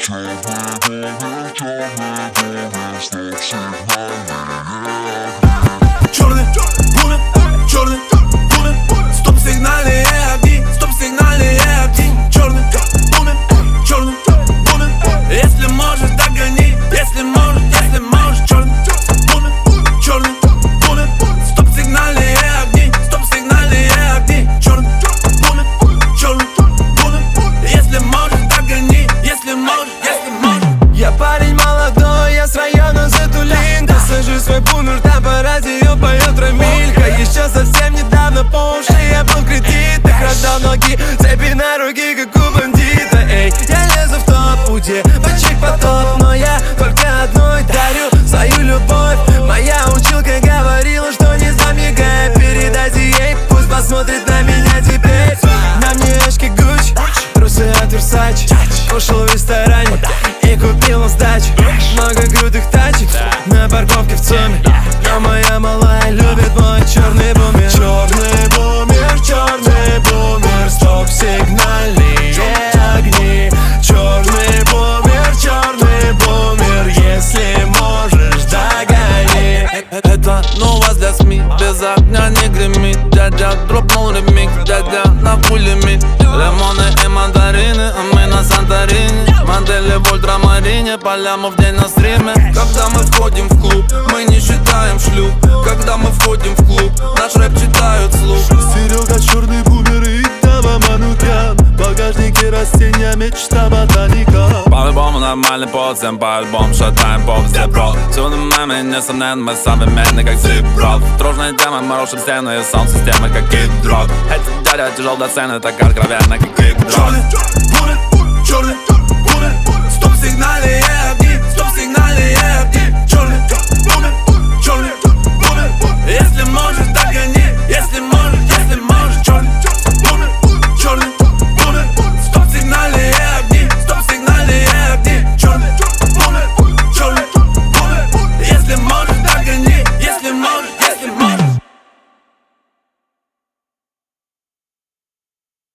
Черный бумер, черный бумер, стоп-сигнальные огни, стоп-сигнальные огни. Черный бумер, черный бумер, если можешь, догони, если можешь, если можешь. Черный бумер, черный бумер, стоп-сигнальные огни, стоп-сигнальные огни. Черный бумер, если можешь, догони, если можешь, если можешь. Я парень молодой, я с района Затулинка. Сажу свой бумер, там по радио поет Рамилька. Еще совсем недавно по уши я был в кредитах. Раздал ноги, цепи на руки, как у бандита. Эй, я лезу в топ, у девочек потоп, но я только одной дарю свою любовь. Моя училка говорила, что не замигай. Передайте ей, пусть посмотрит на меня теперь. На мне очки Гуччи, трусы от Versace. Кушал в ресторане и купил на сдачу много крутых тачек на парковке в ЦУМе. Но моя малая любит мой черный бумер. Черный бумер, черный бумер, стоп-сигнальные огни. Черный бумер, если можешь, догони. Это новость для СМИ, без огня не гремит. Дядя дропнул ремикс, дядя на пулемет. Лимоны и мандарины, а мы на Санторини. Модели в ультрамарине, по ляму в день на стриме. Когда мы входим в клуб, мы не считаем шлюп. Когда мы входим в клуб, наш рэп читают вслух. Серега черный бумер и Дава Манукян. В багажнике растения, мечта ботаника. По-любому нормальный подзем, по-альбому шатаем поп везде, бро. Всюду мемы, несомненно, мы современны, как зип-рок. Тружная тема, мы рушим стены и саунд-системы, как кид-дрог. Эти дядя тяжел до цены, так откровенно, как кик-дрог. Черный бумер, черный бумер, стоп-сигнальные